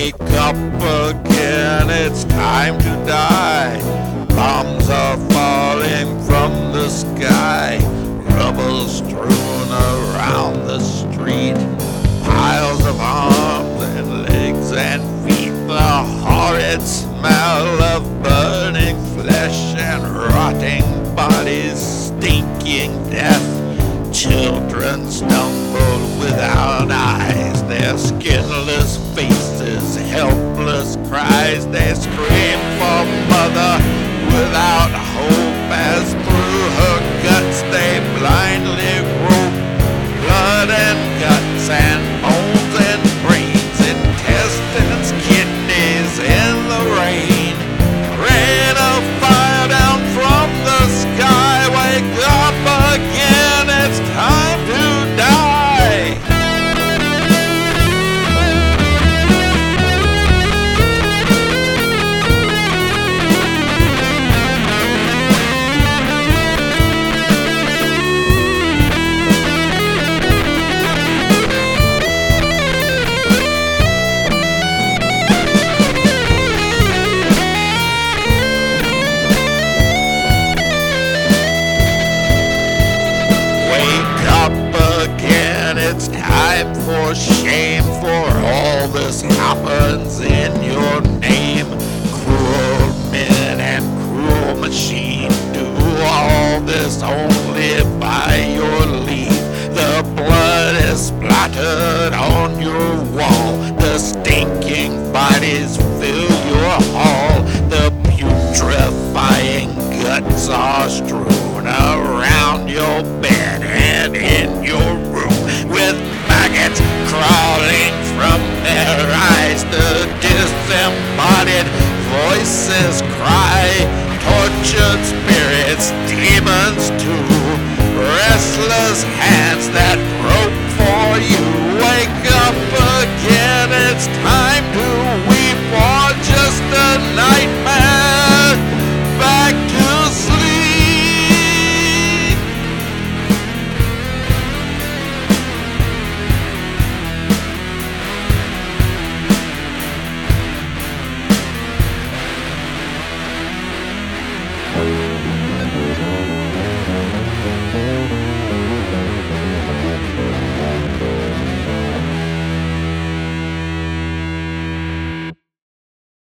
Wake up again, it's time to die. Bombs are falling from the sky. Rubble strewn around the street. Piles of arms and legs and feet. The horrid smell of burning flesh and rotting bodies, stinking death. Children stumble without eyes, their skinless faces, helpless cries. They scream for mother without hope, as through her guts they blindly grope. Blood and guts and bones and brains, intestines, kidneys in the rain. Rain of fire down from the sky. Wake up again, it's time to die. It's time for shame, for all this happens in your name. Cruel men and cruel machine do all this only by your leave. The blood is splattered on your wall. The stinking bodies fill your hall. The putrefying guts are strewn around your bed.